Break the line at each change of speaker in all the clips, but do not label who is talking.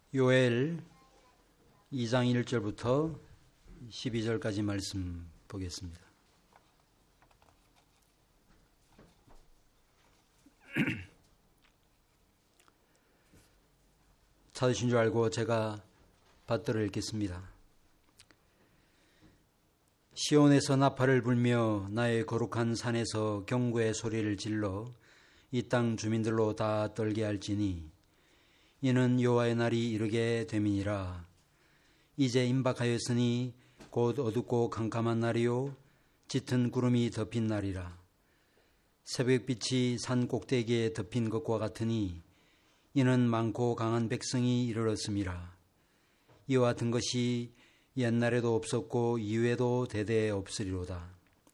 요엘 2장 1절부터 12절까지 말씀 보겠습니다. 찾으신 줄 알고 제가 받들어 읽겠습니다. 시온에서 나팔을 불며 나의 거룩한 산에서 경고의 소리를 질러 이 땅 주민들로 다 떨게 할지니 이는 여호와의 날이 이르게 됨이니라. 이제 임박하였으니 곧 어둡고 캄캄한 날이요 짙은 구름이 덮인 날이라. 새벽빛이 산 꼭대기에 덮인 것과 같으니 이는 많고 강한 백성이 이르렀음이라. 이와 같은 것이 옛날에도 없었고 이후에도 대대에 없으리로다.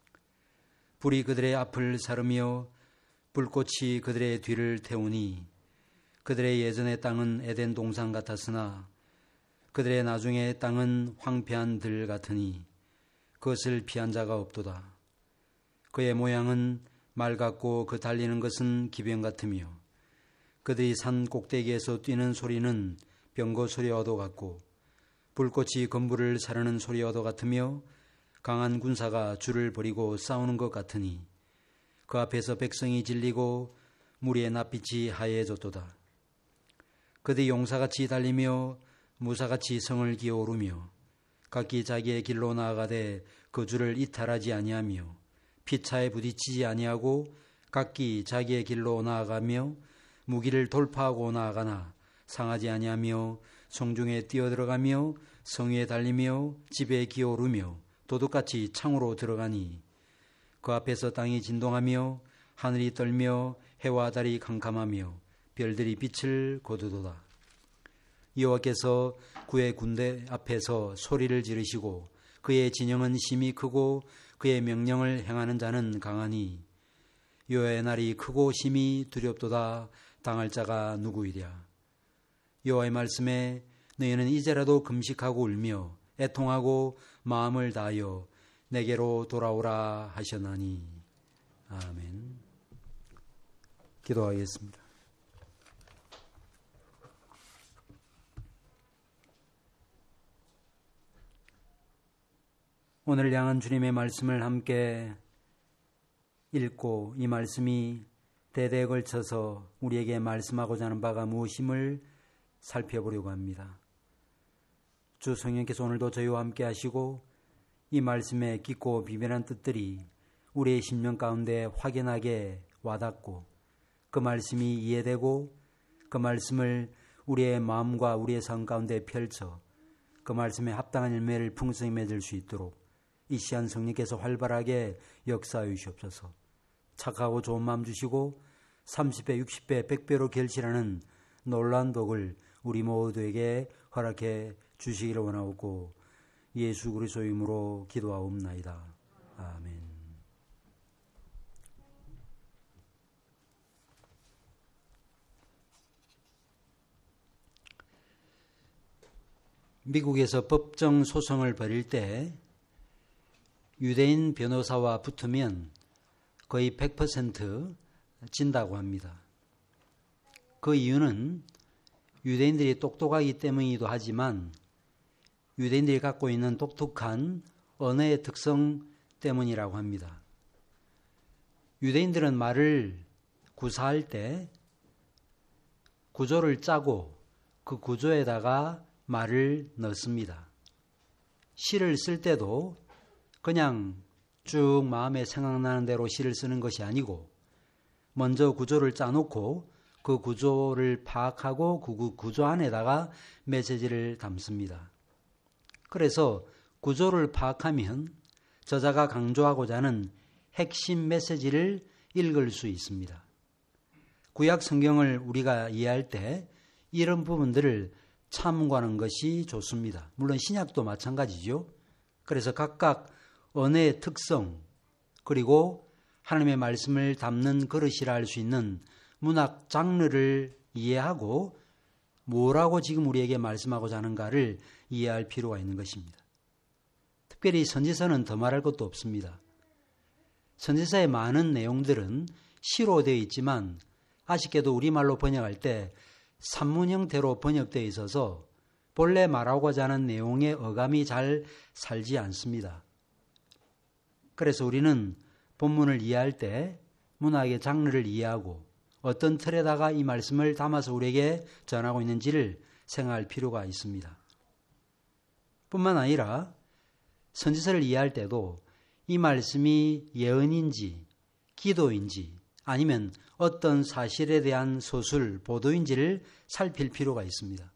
불이 그들의 앞을 사르며 불꽃이 그들의 뒤를 태우니 그들의 예전의 땅은 에덴 동산 같았으나 그들의 나중의 땅은 황폐한 들 같으니 그것을 피한 자가 없도다. 그의 모양은 말 같고 그 달리는 것은 기병 같으며 그들이 산 꼭대기에서 뛰는 소리는 병거 소리와도 같고 불꽃이 건물을 사르는 소리와도 같으며 강한 군사가 줄을 버리고 싸우는 것 같으니 그 앞에서 백성이 질리고 무리의 낯빛이 하얘졌도다. 그들이 용사같이 달리며 무사같이 성을 기어오르며 각기 자기의 길로 나아가되 그 줄을 이탈하지 아니하며 피차에 부딪히지 아니하고 각기 자기의 길로 나아가며 무기를 돌파하고 나아가나 상하지 아니하며 성중에 뛰어들어가며 성 위에 달리며 집에 기어오르며 도둑같이 창으로 들어가니 그 앞에서 땅이 진동하며 하늘이 떨며 해와 달이 캄캄하며 별들이 빛을 거두도다. 여호와께서 그의 군대 앞에서 소리를 지르시고 그의 진영은 심히 크고 그의 명령을 행하는 자는 강하니 여호와의 날이 크고 심히 두렵도다. 당할 자가 누구이랴. 여호와의 말씀에 너희는 이제라도 금식하고 울며 애통하고 마음을 다하여 내게로 돌아오라 하셨나니. 아멘. 기도하겠습니다. 오늘 향한 주님의 말씀을 함께 읽고 이 말씀이 대대에 걸쳐서 우리에게 말씀하고자 하는 바가 무엇임을 살펴보려고 합니다. 주 성령께서 오늘도 저희와 함께 하시고 이 말씀의 깊고 비밀한 뜻들이 우리의 심령 가운데 확연하게 와닿고 그 말씀이 이해되고 그 말씀을 우리의 마음과 우리의 삶 가운데 펼쳐 그 말씀에 합당한 열매를 풍성히 맺을 수 있도록 이 시간 성령께서 활발하게 역사하여 주시옵소서. 착하고 좋은 마음 주시고 30배, 60배, 100배로 결실하는 놀라운 복을 우리 모두에게 허락해 주시기를 원하옵고 예수 그리스도의 이름으로 기도하옵나이다. 아멘. 미국에서 법정 소송을 벌일 때 유대인 변호사와 붙으면 거의 100% 진다고 합니다. 그 이유는 유대인들이 똑똑하기 때문이기도 하지만 유대인들이 갖고 있는 독특한 언어의 특성 때문이라고 합니다. 유대인들은 말을 구사할 때 구조를 짜고 그 구조에다가 말을 넣습니다. 시를 쓸 때도 그냥 쭉 마음에 생각나는 대로 시를 쓰는 것이 아니고 먼저 구조를 짜놓고 그 구조를 파악하고 그 구조 안에다가 메시지를 담습니다. 그래서 구조를 파악하면 저자가 강조하고자 하는 핵심 메시지를 읽을 수 있습니다. 구약 성경을 우리가 이해할 때 이런 부분들을 참고하는 것이 좋습니다. 물론 신약도 마찬가지죠. 그래서 각각 언어의 특성 그리고 하나님의 말씀을 담는 그릇이라 할 수 있는 문학 장르를 이해하고 뭐라고 지금 우리에게 말씀하고자 하는가를 이해할 필요가 있는 것입니다. 특별히 선지서는 더 말할 것도 없습니다. 선지서의 많은 내용들은 시로 되어 있지만 아쉽게도 우리말로 번역할 때 산문 형태로 번역되어 있어서 본래 말하고자 하는 내용의 어감이 잘 살지 않습니다. 그래서 우리는 본문을 이해할 때 문학의 장르를 이해하고 어떤 틀에다가 이 말씀을 담아서 우리에게 전하고 있는지를 생각할 필요가 있습니다. 뿐만 아니라 선지서를 이해할 때도 이 말씀이 예언인지 기도인지 아니면 어떤 사실에 대한 서술, 보도인지를 살필 필요가 있습니다.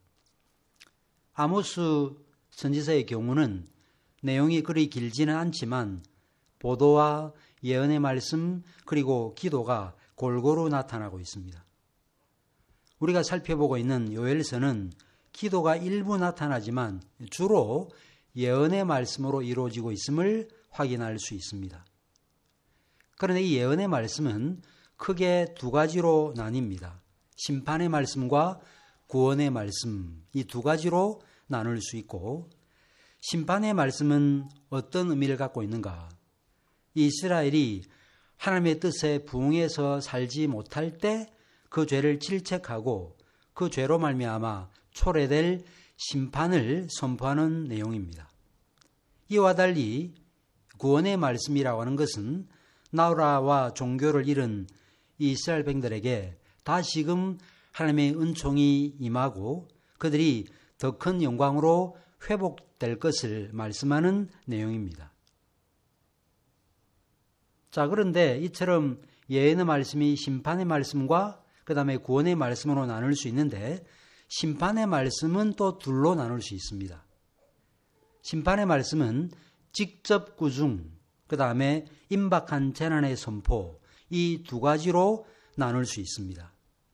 아모스 선지서의 경우는 내용이 그리 길지는 않지만 보도와 예언의 말씀 그리고 기도가 골고루 나타나고 있습니다. 우리가 살펴보고 있는 요엘서는 기도가 일부 나타나지만 주로 예언의 말씀으로 이루어지고 있음을 확인할 수 있습니다. 그런데 이 예언의 말씀은 크게 두 가지로 나뉩니다. 심판의 말씀과 구원의 말씀, 이 두 가지로 나눌 수 있고, 심판의 말씀은 어떤 의미를 갖고 있는가? 이스라엘이 하나님의 뜻에 부응해서 살지 못할 때 그 죄를 질책하고 그 죄로 말미암아 초래될 심판을 선포하는 내용입니다. 이와 달리 구원의 말씀이라고 하는 것은 나라와 종교를 잃은 이스라엘 백성들에게 다시금 하나님의 은총이 임하고 그들이 더 큰 영광으로 회복될 것을 말씀하는 내용입니다. 자, 그런데 이처럼 예언의 말씀이 심판의 말씀과 그 다음에 구원의 말씀으로 나눌 수 있는데 심판의 말씀은 또 둘로 나눌 수 있습니다. 심판의 말씀은 직접 구중, 그 다음에 임박한 재난의 선포, 이 두 가지로 나눌 수 있습니다.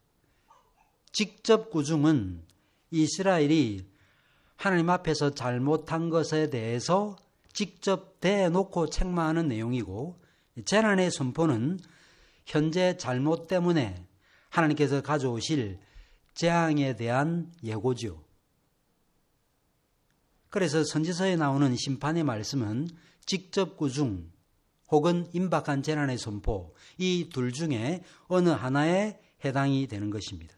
직접 구중은 이스라엘이 하나님 앞에서 잘못한 것에 대해서 직접 대놓고 책망하는 내용이고, 재난의 선포는 현재 잘못 때문에 하나님께서 가져오실 재앙에 대한 예고죠. 그래서 선지서에 나오는 심판의 말씀은 직접 구중 혹은 임박한 재난의 선포, 이 둘 중에 어느 하나에 해당이 되는 것입니다.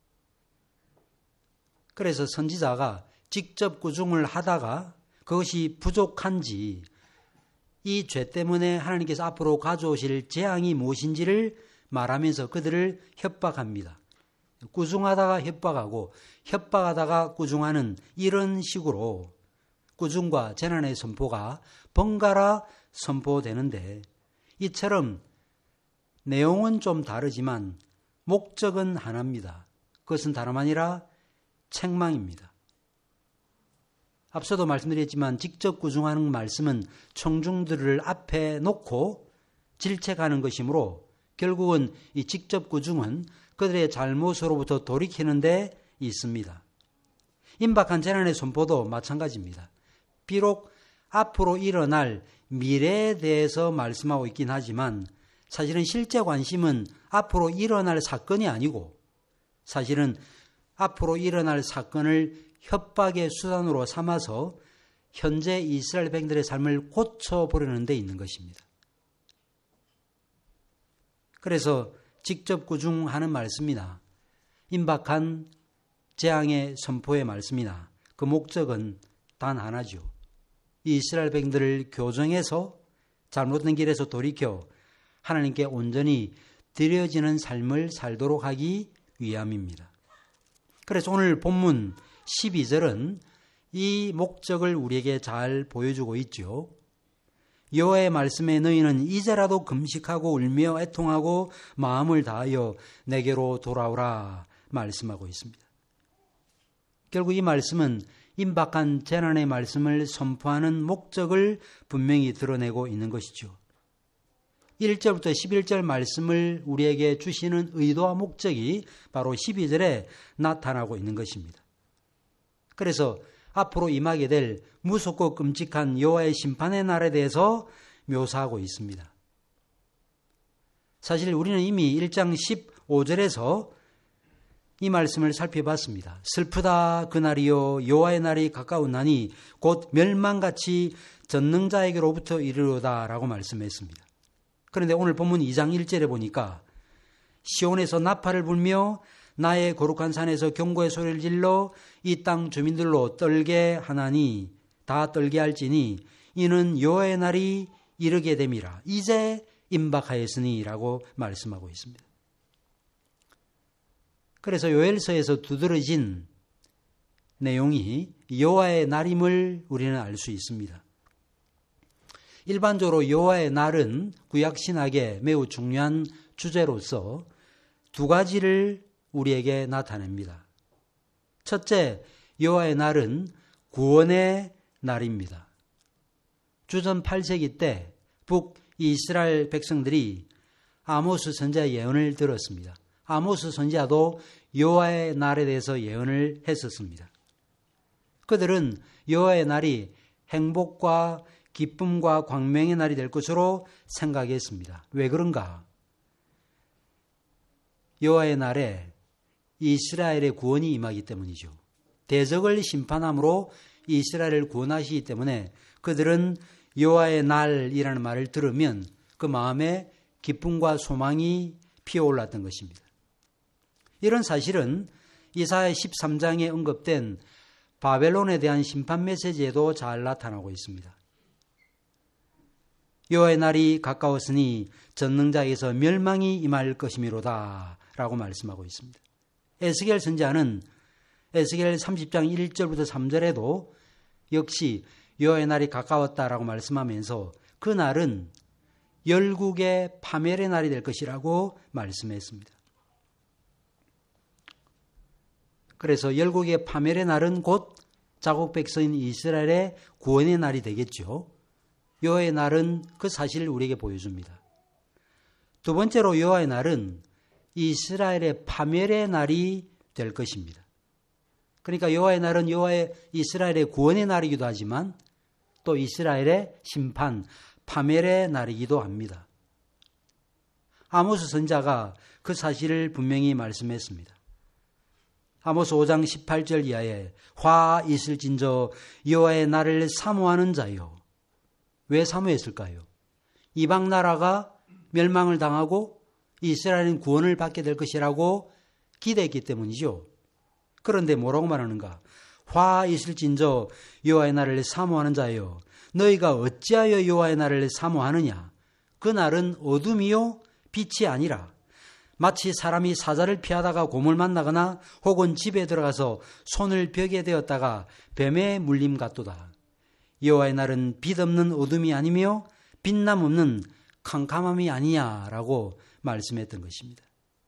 그래서 선지자가 직접 구중을 하다가 그것이 부족한지 이 죄 때문에 하나님께서 앞으로 가져오실 재앙이 무엇인지를 말하면서 그들을 협박합니다. 꾸중하다가 협박하고 협박하다가 꾸중하는 이런 식으로 꾸중과 재난의 선포가 번갈아 선포되는데 이처럼 내용은 좀 다르지만 목적은 하나입니다. 그것은 다름 아니라 책망입니다. 앞서도 말씀드렸지만 직접 꾸중하는 말씀은 청중들을 앞에 놓고 질책하는 것이므로 결국은 이 직접 꾸중은 그들의 잘못으로부터 돌이키는 데 있습니다. 임박한 재난의 선포도 마찬가지입니다. 비록 앞으로 일어날 미래에 대해서 말씀하고 있긴 하지만 사실은 실제 관심은 앞으로 일어날 사건이 아니고 사실은 앞으로 일어날 사건을 협박의 수단으로 삼아서 현재 이스라엘 백성들의 삶을 고쳐보려는 데 있는 것입니다. 그래서 직접 꾸중하는 말씀이나 임박한 재앙의 선포의 말씀이나 그 목적은 단 하나죠. 이스라엘 백성들을 교정해서 잘못된 길에서 돌이켜 하나님께 온전히 드려지는 삶을 살도록 하기 위함입니다. 그래서 오늘 본문 12절은 이 목적을 우리에게 잘 보여주고 있죠. 여호와의 말씀에 너희는 이제라도 금식하고 울며 애통하고 마음을 다하여 내게로 돌아오라 말씀하고 있습니다. 결국 이 말씀은 임박한 재난의 말씀을 선포하는 목적을 분명히 드러내고 있는 것이죠. 1절부터 11절 말씀을 우리에게 주시는 의도와 목적이 바로 12절에 나타나고 있는 것입니다. 그래서 앞으로 임하게 될 무섭고 끔찍한 여호와의 심판의 날에 대해서 묘사하고 있습니다. 사실 우리는 이미 1장 15절에서 이 말씀을 살펴봤습니다. 슬프다 그날이요 여호와의 날이 가까우나니 곧 멸망같이 전능자에게로부터 이르로다 라고 말씀했습니다. 그런데 오늘 본문 2장 1절에 보니까 시온에서 나팔을 불며 나의 거룩한 산에서 경고의 소리를 질러 이 땅 주민들로 떨게 하나니 다 떨게 할지니 이는 여호와의 날이 이르게 됨이라. 이제 임박하였으니 라고 말씀하고 있습니다. 그래서 요엘서에서 두드러진 내용이 여호와의 날임을 우리는 알 수 있습니다. 일반적으로 여호와의 날은 구약 신학의 매우 중요한 주제로서 두 가지를 우리에게 나타냅니다. 첫째, 여호와의 날은 구원의 날입니다. 주전 8세기 때 북이스라엘 백성들이 아모스 선지자의 예언을 들었습니다. 아모스 선지자도 여호와의 날에 대해서 예언을 했었습니다. 그들은 여호와의 날이 행복과 기쁨과 광명의 날이 될 것으로 생각했습니다. 왜 그런가? 여호와의 날에 이스라엘의 구원이 임하기 때문이죠. 대적을 심판함으로 이스라엘을 구원하시기 때문에 그들은 여호와의 날이라는 말을 들으면 그 마음에 기쁨과 소망이 피어올랐던 것입니다. 이런 사실은 이사야 13장에 언급된 바벨론에 대한 심판 메시지에도 잘 나타나고 있습니다. 여호와의 날이 가까웠으니 전능자에게서 멸망이 임할 것이미로다 라고 말씀하고 있습니다. 에스겔 선지자는 에스겔 30장 1절부터 3절에도 역시 여호와의 날이 가까웠다라고 말씀하면서 그 날은 열국의 파멸의 날이 될 것이라고 말씀했습니다. 그래서 열국의 파멸의 날은 곧 자국 백성인 이스라엘의 구원의 날이 되겠죠. 여호와의 날은 그 사실을 우리에게 보여줍니다. 두 번째로 여호와의 날은 이스라엘의 파멸의 날이 될 것입니다. 그러니까 여호와의 날은 여호와의 이스라엘의 구원의 날이기도 하지만 또 이스라엘의 심판, 파멸의 날이기도 합니다. 아모스 선지자가 그 사실을 분명히 말씀했습니다. 아모스 5장 18절 이하에 화 있을진저 여호와의 날을 사모하는 자요. 왜 사모했을까요? 이방 나라가 멸망을 당하고 이스라엘은 구원을 받게 될 것이라고 기대했기 때문이죠. 그런데 뭐라고 말하는가? 화 있을진저 여호와의 날을 사모하는 자여 너희가 어찌하여 여호와의 날을 사모하느냐? 그 날은 어둠이요 빛이 아니라 마치 사람이 사자를 피하다가 곰을 만나거나 혹은 집에 들어가서 손을 벽에 대었다가 뱀에 물림 같도다. 여호와의 날은 빛 없는 어둠이 아니며 빛남 없는 캄캄함이 아니냐라고 말씀했던 것입니다.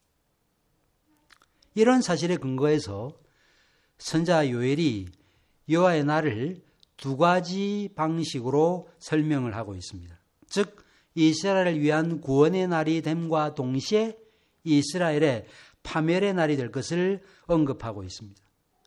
이런 사실에 근거해서 선지자 요엘이 여호와의 날을 두 가지 방식으로 설명을 하고 있습니다. 즉 이스라엘을 위한 구원의 날이 됨과 동시에 이스라엘의 파멸의 날이 될 것을 언급하고 있습니다.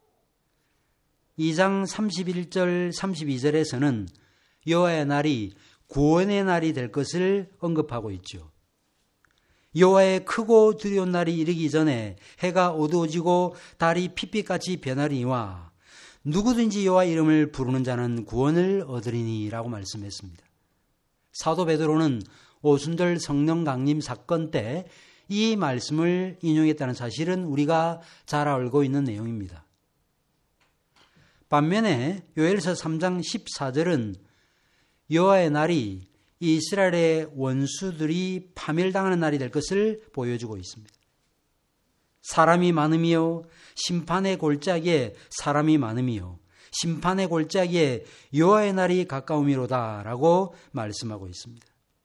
2장 31절 32절에서는 여호와의 날이 구원의 날이 될 것을 언급하고 있죠. 여호와의 크고 두려운 날이 이르기 전에 해가 어두워지고 달이 핏빛같이 변하리니와 누구든지 여호와 이름을 부르는 자는 구원을 얻으리니라고 말씀했습니다. 사도 베드로는 오순절 성령 강림 사건 때 이 말씀을 인용했다는 사실은 우리가 잘 알고 있는 내용입니다. 반면에 요엘서 3장 14절은 여호와의 날이 이스라엘의 원수들이 파멸당하는 날이 될 것을 보여주고 있습니다. 사람이 많으며 심판의 골짜기에 사람이 많으며 심판의 골짜기에 여호와의 날이 가까우미로다라고 말씀하고 있습니다.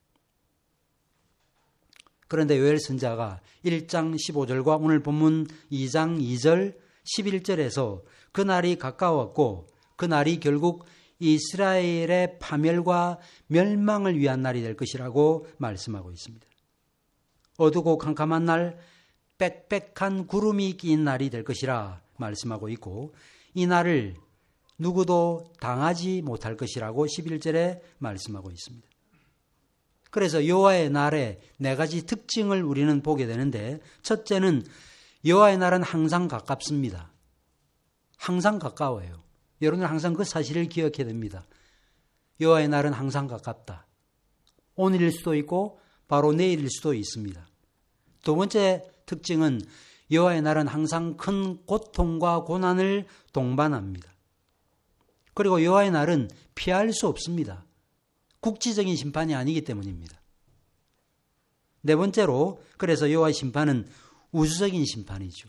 그런데 요엘 선지자가 1장 15절과 오늘 본문 2장 2절 11절에서 그 날이 가까웠고 그 날이 결국 이스라엘의 파멸과 멸망을 위한 날이 될 것이라고 말씀하고 있습니다. 어두고 캄캄한 날, 빽빽한 구름이 낀 날이 될 것이라 말씀하고 있고 이 날을 누구도 당하지 못할 것이라고 11절에 말씀하고 있습니다. 그래서 여호와의 날의 네 가지 특징을 우리는 보게 되는데 첫째는 여호와의 날은 항상 가깝습니다. 항상 가까워요. 여러분은 항상 그 사실을 기억해야 됩니다. 여호와의 날은 항상 가깝다. 오늘일 수도 있고 바로 내일일 수도 있습니다. 두 번째 특징은 여호와의 날은 항상 큰 고통과 고난을 동반합니다. 그리고 여호와의 날은 피할 수 없습니다. 국지적인 심판이 아니기 때문입니다. 네 번째로, 그래서 여호와의 심판은 우주적인 심판이죠.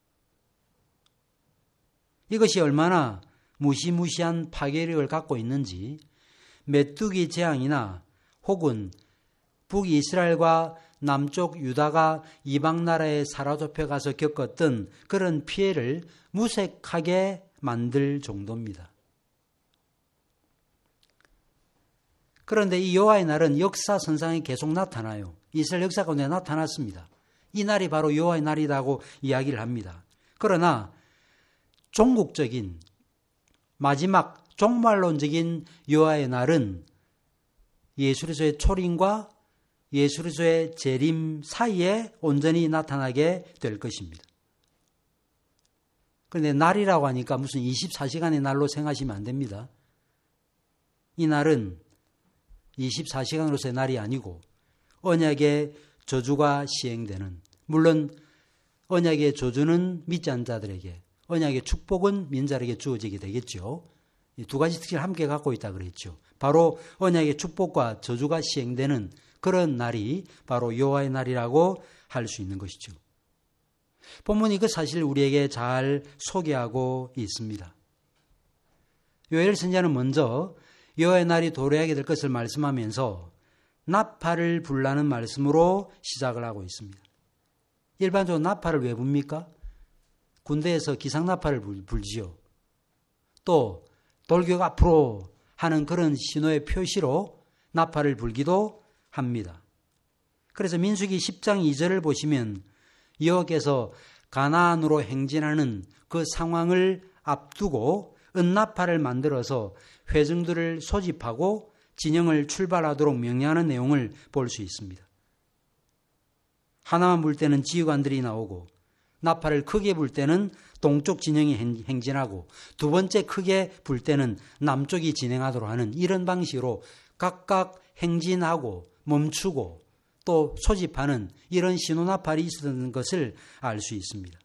이것이 얼마나 무시무시한 파괴력을 갖고 있는지 메뚜기 재앙이나 혹은 북이스라엘과 남쪽 유다가 이방 나라에 사로잡혀 가서 겪었던 그런 피해를 무색하게 만들 정도입니다. 그런데 이 여호와의 날은 역사선상에 계속 나타나요. 이스라엘 역사 가운데 나타났습니다. 이 날이 바로 여호와의 날이라고 이야기를 합니다. 그러나 종국적인 마지막 종말론적인 여호와의 날은 예수 그리스도의 초림과 예수 그리스도의 재림 사이에 온전히 나타나게 될 것입니다. 그런데 날이라고 하니까 무슨 24시간의 날로 생각하시면 안 됩니다. 이 날은 24시간으로서의 날이 아니고 언약의 저주가 시행되는, 물론 언약의 저주는 믿지 않는 자들에게, 언약의 축복은 민자에게 주어지게 되겠죠. 이 두 가지 특징을 함께 갖고 있다 그랬죠. 바로 언약의 축복과 저주가 시행되는 그런 날이 바로 여호와의 날이라고 할 수 있는 것이죠. 본문이 그 사실을 우리에게 잘 소개하고 있습니다. 요엘 선지자는 먼저 여호와의 날이 도래하게 될 것을 말씀하면서 나팔을 불라는 말씀으로 시작을 하고 있습니다. 일반적으로 나팔을 왜 붑니까? 군대에서 기상나팔을 불지요. 또 돌격 앞으로 하는 그런 신호의 표시로 나팔을 불기도 합니다. 그래서 민수기 10장 2절을 보시면 여호와께서 가나안으로 행진하는 그 상황을 앞두고 은나팔을 만들어서 회중들을 소집하고 진영을 출발하도록 명령하는 내용을 볼 수 있습니다. 하나만 불 때는 지휘관들이 나오고 나팔을 크게 불 때는 동쪽 진영이 행진하고 두 번째 크게 불 때는 남쪽이 진행하도록 하는 이런 방식으로 각각 행진하고 멈추고 또 소집하는 이런 신호나팔이 있었던 것을 알 수 있습니다.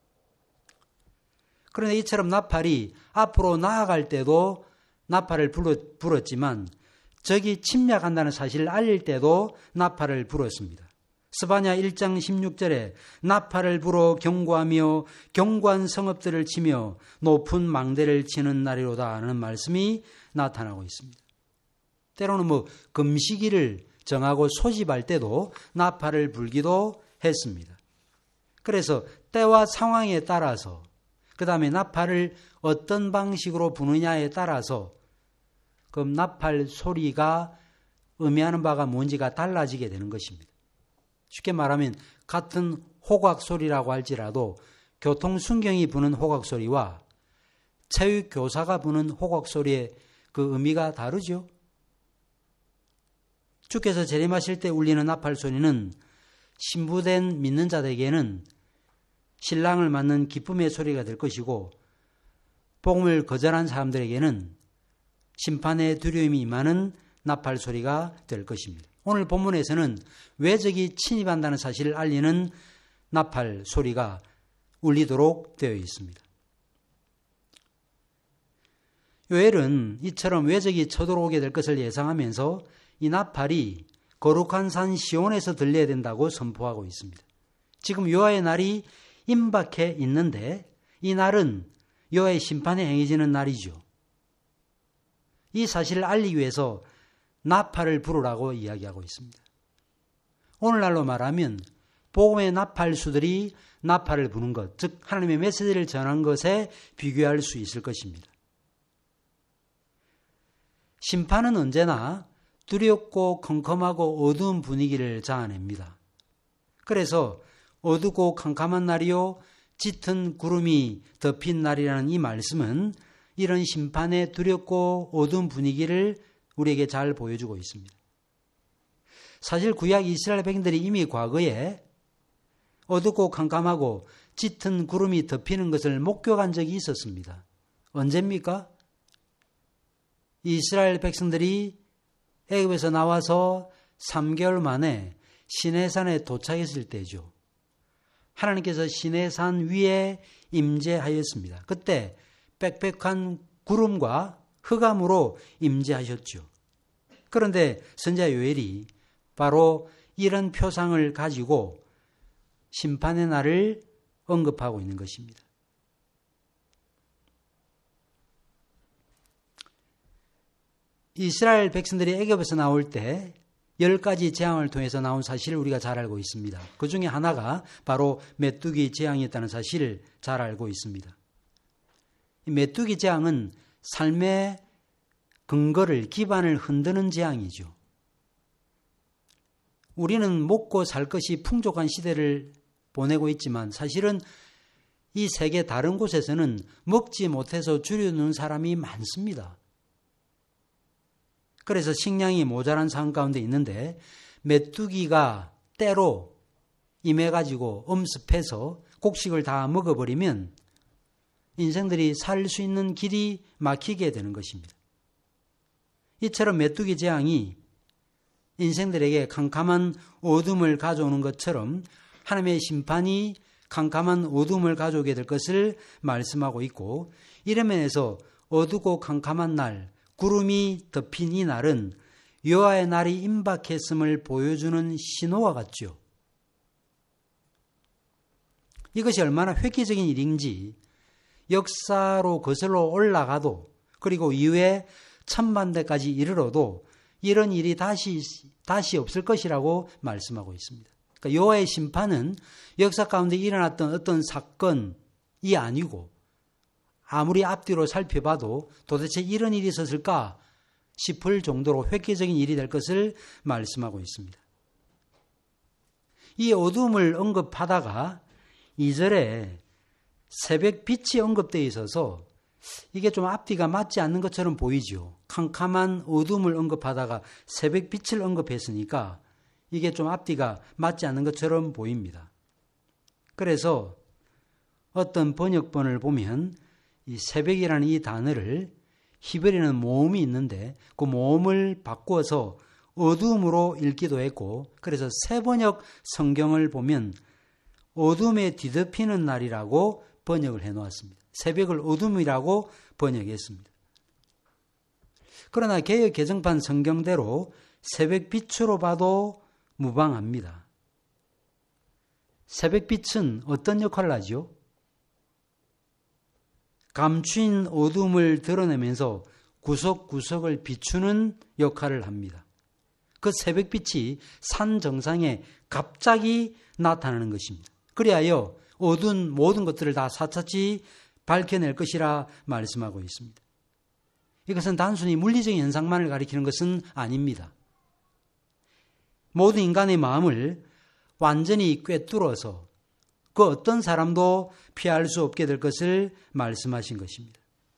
그런데 이처럼 나팔이 앞으로 나아갈 때도 나팔을 불었지만 적이 침략한다는 사실을 알릴 때도 나팔을 불었습니다. 스바냐 1장 16절에 나팔을 불어 경고하며 견고한 성읍들을 치며 높은 망대를 치는 날이로다 하는 말씀이 나타나고 있습니다. 때로는 금시기를 정하고 소집할 때도 나팔을 불기도 했습니다. 그래서 때와 상황에 따라서 그 다음에 나팔을 어떤 방식으로 부느냐에 따라서 그 나팔 소리가 의미하는 바가 뭔지가 달라지게 되는 것입니다. 쉽게 말하면 같은 호각 소리라고 할지라도 교통순경이 부는 호각 소리와 체육교사가 부는 호각 소리의 그 의미가 다르죠. 주께서 재림하실 때 울리는 나팔 소리는 신부된 믿는 자들에게는 신랑을 맞는 기쁨의 소리가 될 것이고 복음을 거절한 사람들에게는 심판의 두려움이 임하는 나팔 소리가 될 것입니다. 오늘 본문에서는 외적이 침입한다는 사실을 알리는 나팔 소리가 울리도록 되어 있습니다. 요엘은 이처럼 외적이 쳐들어오게 될 것을 예상하면서 이 나팔이 거룩한 산 시온에서 들려야 된다고 선포하고 있습니다. 지금 여호와의 날이 임박해 있는데 이 날은 여호와의 심판에 행해지는 날이죠. 이 사실을 알리기 위해서 나팔을 부르라고 이야기하고 있습니다. 오늘날로 말하면 복음의 나팔수들이 나팔을 부는 것, 즉 하나님의 메시지를 전한 것에 비교할 수 있을 것입니다. 심판은 언제나 두렵고 컴컴하고 어두운 분위기를 자아냅니다. 그래서 어둡고 캄캄한 날이요 짙은 구름이 덮인 날이라는 이 말씀은 이런 심판의 두렵고 어두운 분위기를 우리에게 잘 보여주고 있습니다. 사실 구약 이스라엘 백성들이 이미 과거에 어둡고 캄캄하고 짙은 구름이 덮이는 것을 목격한 적이 있었습니다. 언제입니까? 이스라엘 백성들이 애굽에서 나와서 3개월 만에 시내산에 도착했을 때죠. 하나님께서 시내산 위에 임재하였습니다. 그때 빽빽한 구름과 흑암으로 임재하셨죠. 그런데 선지자 요엘이 바로 이런 표상을 가지고 심판의 날을 언급하고 있는 것입니다. 이스라엘 백성들이 애굽에서 나올 때 10가지 재앙을 통해서 나온 사실을 우리가 잘 알고 있습니다. 그 중에 하나가 바로 메뚜기 재앙이었다는 사실을 잘 알고 있습니다. 이 메뚜기 재앙은 삶의 근거를, 기반을 흔드는 재앙이죠. 우리는 먹고 살 것이 풍족한 시대를 보내고 있지만 사실은 이 세계 다른 곳에서는 먹지 못해서 줄여놓은 사람이 많습니다. 그래서 식량이 모자란 상황 가운데 있는데 메뚜기가 때로 임해가지고 엄습해서 곡식을 다 먹어버리면 인생들이 살 수 있는 길이 막히게 되는 것입니다. 이처럼 메뚜기 재앙이 인생들에게 캄캄한 어둠을 가져오는 것처럼 하나님의 심판이 캄캄한 어둠을 가져오게 될 것을 말씀하고 있고, 이런 면에서 어두고 캄캄한 날, 구름이 덮인 이 날은 여호와의 날이 임박했음을 보여주는 신호와 같죠. 이것이 얼마나 획기적인 일인지 역사로 거슬러 올라가도, 그리고 이후에 천만대까지 이르러도 이런 일이 다시 없을 것이라고 말씀하고 있습니다. 그러니까 여호와의 심판은 역사 가운데 일어났던 어떤 사건이 아니고, 아무리 앞뒤로 살펴봐도 도대체 이런 일이 있었을까 싶을 정도로 획기적인 일이 될 것을 말씀하고 있습니다. 이 어둠을 언급하다가 2절에 새벽 빛이 언급되어 있어서 이게 좀 앞뒤가 맞지 않는 것처럼 보이죠. 캄캄한 어둠을 언급하다가 새벽 빛을 언급했으니까 이게 좀 앞뒤가 맞지 않는 것처럼 보입니다. 그래서 어떤 번역본을 보면 이 새벽이라는 이 단어를 히브리어는 모음이 있는데 그 모음을 바꾸어서 어둠으로 읽기도 했고, 그래서 새번역 성경을 보면 어둠에 뒤덮이는 날이라고 번역을 해놓았습니다. 새벽을 어둠이라고 번역했습니다. 그러나 개역 개정판 성경대로 새벽 빛으로 봐도 무방합니다. 새벽 빛은 어떤 역할을 하죠? 감추인 어둠을 드러내면서 구석구석을 비추는 역할을 합니다. 그 새벽빛이 산 정상에 갑자기 나타나는 것입니다. 그리하여 어두운 모든 것들을 다 사차치 밝혀낼 것이라 말씀하고 있습니다. 이것은 단순히 물리적인 현상만을 가리키는 것은 아닙니다. 모든 인간의 마음을 완전히 꿰뚫어서 그 어떤 사람도 피할 수 없게 될 것을 말씀하신 것입니다.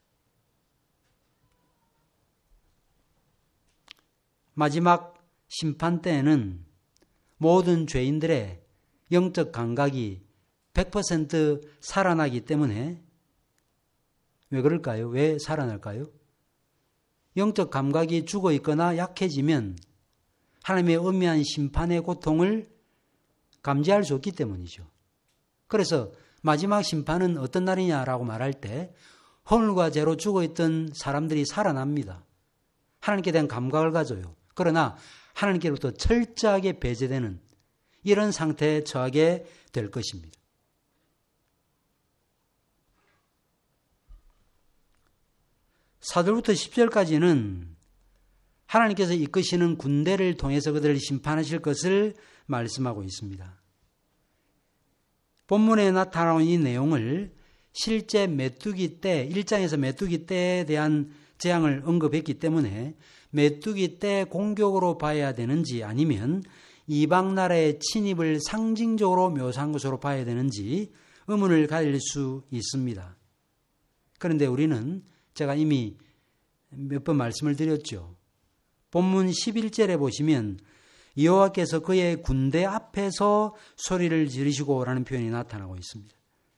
마지막 심판 때에는 모든 죄인들의 영적 감각이 100% 살아나기 때문에, 왜 그럴까요? 왜 살아날까요? 영적 감각이 죽어 있거나 약해지면 하나님의 엄미한 심판의 고통을 감지할 수 없기 때문이죠. 그래서 마지막 심판은 어떤 날이냐라고 말할 때 허물과 죄로 죽어있던 사람들이 살아납니다. 하나님께 대한 감각을 가져요. 그러나 하나님께로부터 철저하게 배제되는 이런 상태에 처하게 될 것입니다. 사절부터 10절까지는 하나님께서 이끄시는 군대를 통해서 그들을 심판하실 것을 말씀하고 있습니다. 본문에 나타나온 이 내용을 실제 메뚜기 때, 1장에서 메뚜기 때에 대한 재앙을 언급했기 때문에 메뚜기 때 공격으로 봐야 되는지 아니면 이방 나라의 침입을 상징적으로 묘사한 것으로 봐야 되는지 의문을 가질 수 있습니다. 그런데 우리는 제가 이미 몇 번 말씀을 드렸죠. 본문 11절에 보시면 여호와께서 그의 군대 앞에서 소리를 지르시고 라는 표현이 나타나고 있습니다.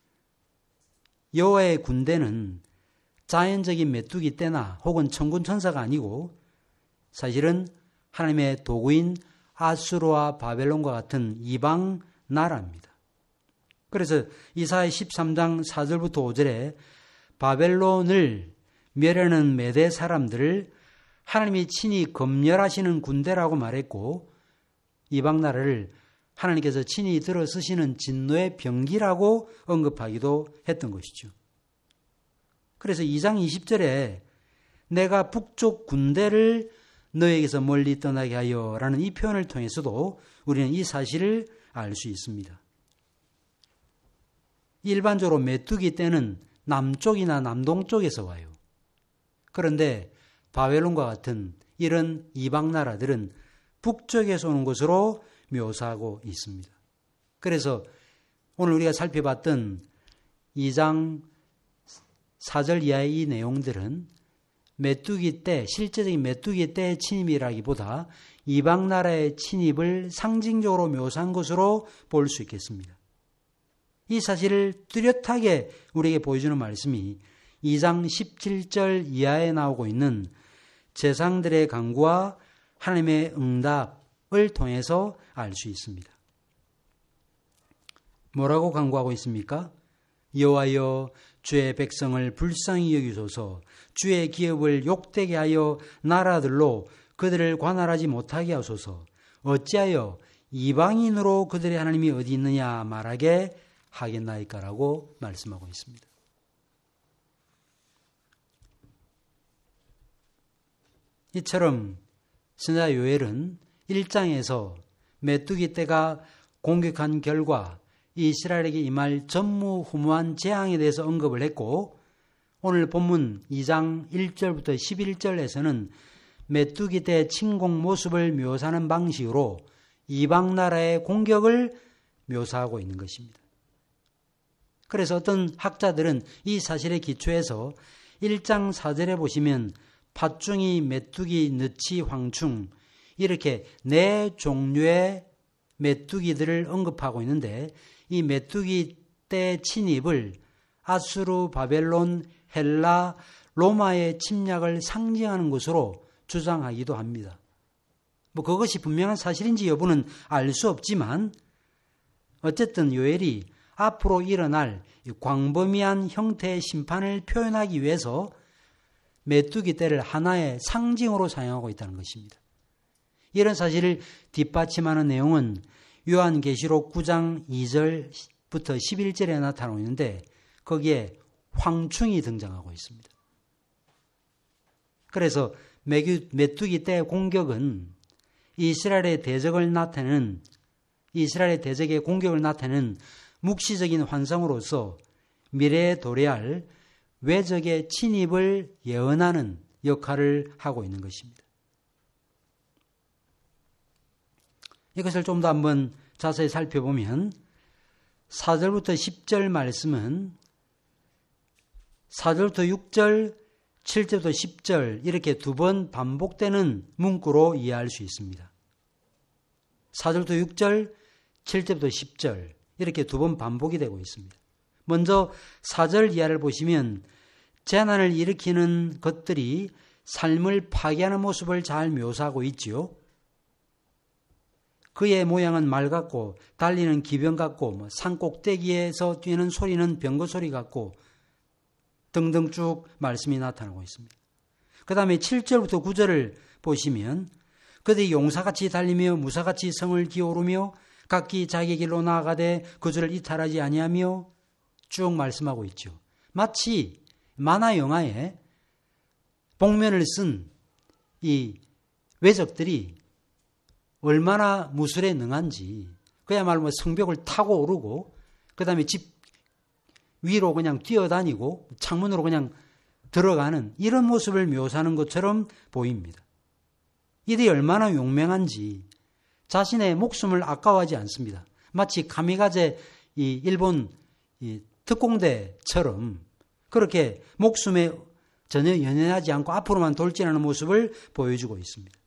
여호와의 군대는 자연적인 메뚜기 떼나 혹은 천군 천사가 아니고 사실은 하나님의 도구인 아수르와 바벨론과 같은 이방 나라입니다. 그래서 이사야 13장 4절부터 5절에 바벨론을 멸하는 메대 사람들을 하나님이 친히 검열하시는 군대라고 말했고, 이방 나라를 하나님께서 친히 들어쓰시는 진노의 병기라고 언급하기도 했던 것이죠. 그래서 2장 20절에 내가 북쪽 군대를 너에게서 멀리 떠나게 하여 라는 이 표현을 통해서도 우리는 이 사실을 알 수 있습니다. 일반적으로 메뚜기 떼는 남쪽이나 남동쪽에서 와요. 그런데 바벨론과 같은 이런 이방 나라들은 북쪽에서 오는 것으로 묘사하고 있습니다. 그래서 오늘 우리가 살펴봤던 2장 4절 이하의 이 내용들은 메뚜기 떼, 실제적인 메뚜기 떼의 침입이라기보다 이방 나라의 침입을 상징적으로 묘사한 것으로 볼 수 있겠습니다. 이 사실을 뚜렷하게 우리에게 보여주는 말씀이 2장 17절 이하에 나오고 있는 제사장들의 간구와 하나님의 응답을 통해서 알 수 있습니다. 뭐라고 간구하고 있습니까? 여호와여 주의 백성을 불쌍히 여기소서, 주의 기업을 욕되게 하여 나라들로 그들을 관할하지 못하게 하소서, 어찌하여 이방인으로 그들의 하나님이 어디 있느냐 말하게 하겠나이까라고 말씀하고 있습니다. 이처럼 선지자 요엘은 1장에서 메뚜기 떼가 공격한 결과 이스라엘에게 임할 전무후무한 재앙에 대해서 언급을 했고, 오늘 본문 2장 1절부터 11절에서는 메뚜기 떼 침공 모습을 묘사하는 방식으로 이방 나라의 공격을 묘사하고 있는 것입니다. 그래서 어떤 학자들은 이 사실에 기초해서 1장 4절에 보시면 팥중이, 메뚜기, 느치, 황충 이렇게 네 종류의 메뚜기들을 언급하고 있는데, 이 메뚜기 떼 침입을 아수르, 바벨론, 헬라, 로마의 침략을 상징하는 것으로 주장하기도 합니다. 그것이 분명한 사실인지 여부는 알 수 없지만 어쨌든 요엘이 앞으로 일어날 광범위한 형태의 심판을 표현하기 위해서 메뚜기 떼를 하나의 상징으로 사용하고 있다는 것입니다. 이런 사실을 뒷받침하는 내용은 요한계시록 9장 2절부터 11절에 나타나고 있는데 거기에 황충이 등장하고 있습니다. 그래서 메뚜기 떼의 공격은 이스라엘의 대적을 나타내는, 이스라엘의 대적의 공격을 나타내는 묵시적인 환상으로서 미래에 도래할 외적의 침입을 예언하는 역할을 하고 있는 것입니다. 이것을 좀 더 한번 자세히 살펴보면 4절부터 10절 말씀은 4절부터 6절, 7절부터 10절 이렇게 두 번 반복되는 문구로 이해할 수 있습니다. 4절부터 6절, 7절부터 10절 이렇게 두 번 반복이 되고 있습니다. 먼저 4절 이하를 보시면 재난을 일으키는 것들이 삶을 파괴하는 모습을 잘 묘사하고 있지요. 그의 모양은 말 같고 달리는 기병 같고 산 꼭대기에서 뛰는 소리는 병거 소리 같고 등등 쭉 말씀이 나타나고 있습니다. 그 다음에 7절부터 9절을 보시면 그들이 용사같이 달리며 무사같이 성을 기어오르며 각기 자기 길로 나아가되 그 줄을 이탈하지 아니하며 쭉 말씀하고 있죠. 마치 만화 영화에 복면을 쓴 이 외적들이 얼마나 무술에 능한지, 그야말로 성벽을 타고 오르고 그 다음에 집 위로 그냥 뛰어다니고 창문으로 그냥 들어가는 이런 모습을 묘사하는 것처럼 보입니다. 이들이 얼마나 용맹한지 자신의 목숨을 아까워하지 않습니다. 마치 카미가제 이 일본 이 특공대처럼 그렇게 목숨에 전혀 연연하지 않고 앞으로만 돌진하는 모습을 보여주고 있습니다.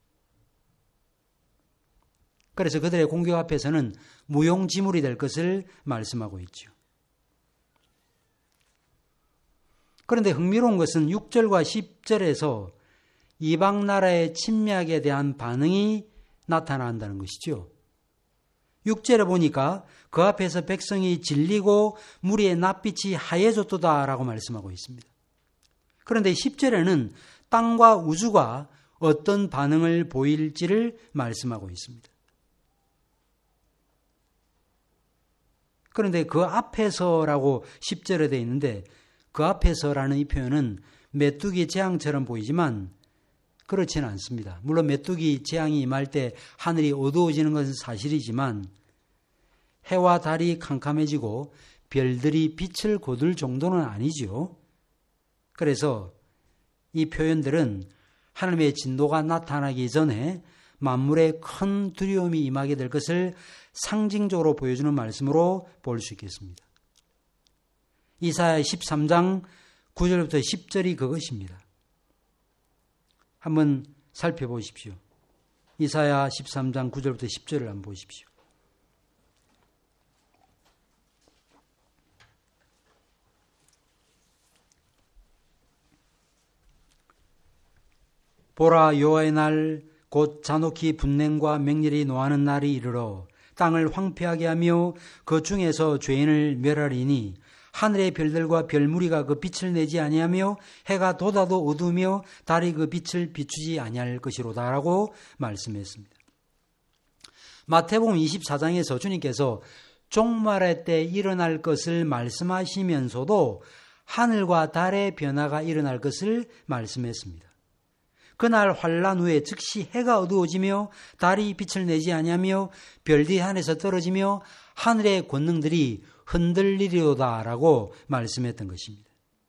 그래서 그들의 공격 앞에서는 무용지물이 될 것을 말씀하고 있죠. 그런데 흥미로운 것은 6절과 10절에서 이방 나라의 침략에 대한 반응이 나타난다는 것이죠. 6절에 보니까 그 앞에서 백성이 질리고 무리의 낯빛이 하얘졌도다라고 말씀하고 있습니다. 그런데 10절에는 땅과 우주가 어떤 반응을 보일지를 말씀하고 있습니다. 그런데 그 앞에서라고 10절에 되어 있는데 그 앞에서라는 이 표현은 메뚜기 재앙처럼 보이지만 그렇지는 않습니다. 물론 메뚜기 재앙이 임할 때 하늘이 어두워지는 것은 사실이지만 해와 달이 캄캄해지고 별들이 빛을 거둘 정도는 아니지요. 그래서 이 표현들은 하나님의 진노가 나타나기 전에 만물에 큰 두려움이 임하게 될 것을 상징적으로 보여주는 말씀으로 볼 수 있겠습니다. 이사야 13장 9절부터 10절이 그것입니다. 한번 살펴보십시오. 이사야 13장 9절부터 10절을 한번 보십시오. 보라, 여호와의 날 곧 잔혹히 분냉과 맹렬히 노하는 날이 이르러 땅을 황폐하게 하며 그 중에서 죄인을 멸하리니 하늘의 별들과 별무리가 그 빛을 내지 아니하며 해가 돋아도 어두우며 달이 그 빛을 비추지 아니할 것이로다라고 말씀했습니다. 마태복음 24장에서 주님께서 종말의 때 일어날 것을 말씀하시면서도 하늘과 달의 변화가 일어날 것을 말씀했습니다. 그날 환란 후에 즉시 해가 어두워지며 달이 빛을 내지 아니하며 별들이 하늘에서 떨어지며 하늘의 권능들이 흔들리리로다라고 말씀했던 것입니다.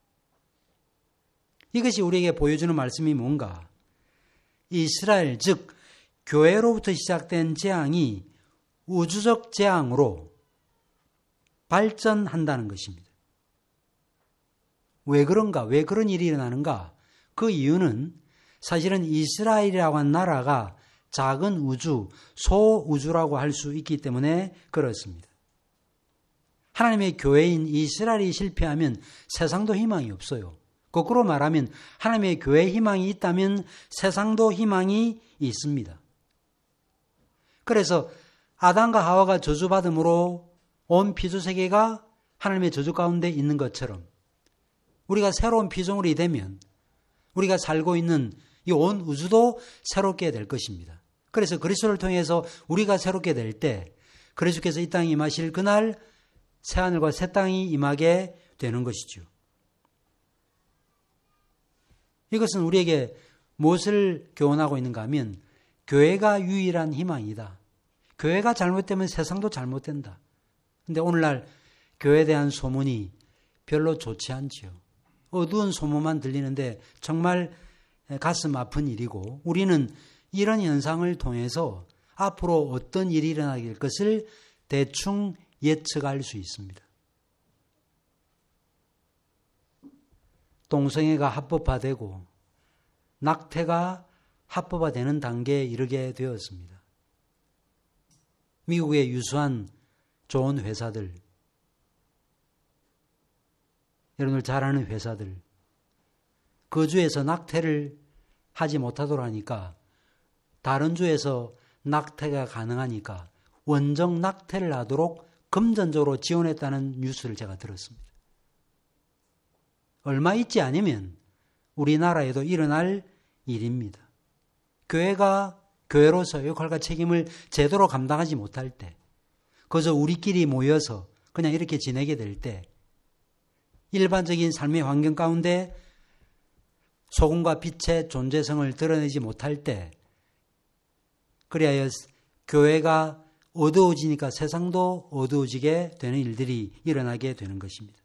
이것이 우리에게 보여주는 말씀이 뭔가? 이스라엘 즉 교회로부터 시작된 재앙이 우주적 재앙으로 발전한다는 것입니다. 왜 그런가? 왜 그런 일이 일어나는가? 그 이유는 사실은 이스라엘이라고 한 나라가 작은 우주, 소우주라고 할 수 있기 때문에 그렇습니다. 하나님의 교회인 이스라엘이 실패하면 세상도 희망이 없어요. 거꾸로 말하면 하나님의 교회에 희망이 있다면 세상도 희망이 있습니다. 그래서 아담과 하와가 저주받음으로 온 피조세계가 하나님의 저주 가운데 있는 것처럼 우리가 새로운 피조물이 되면 우리가 살고 있는 이 온 우주도 새롭게 될 것입니다. 그래서 그리스도를 통해서 우리가 새롭게 될 때 그리스도께서 이 땅에 임하실 그날 새하늘과 새 땅이 임하게 되는 것이죠. 이것은 우리에게 무엇을 교훈하고 있는가 하면 교회가 유일한 희망이다. 교회가 잘못되면 세상도 잘못된다. 그런데 오늘날 교회에 대한 소문이 별로 좋지 않지요. 어두운 소문만 들리는데 정말 가슴 아픈 일이고 우리는 이런 현상을 통해서 앞으로 어떤 일이 일어나게 될 것을 대충 예측할 수 있습니다. 동성애가 합법화되고 낙태가 합법화되는 단계에 이르게 되었습니다. 미국의 유수한 좋은 회사들, 여러분들 잘 아는 회사들, 그 주에서 낙태를 하지 못하도록 하니까 다른 주에서 낙태가 가능하니까 원정 낙태를 하도록 금전적으로 지원했다는 뉴스를 제가 들었습니다. 얼마 있지 않으면 우리나라에도 일어날 일입니다. 교회가 교회로서 역할과 책임을 제대로 감당하지 못할 때, 그저 우리끼리 모여서 그냥 이렇게 지내게 될 때, 일반적인 삶의 환경 가운데 소금과 빛의 존재성을 드러내지 못할 때, 그리하여 교회가 어두워지니까 세상도 어두워지게 되는 일들이 일어나게 되는 것입니다.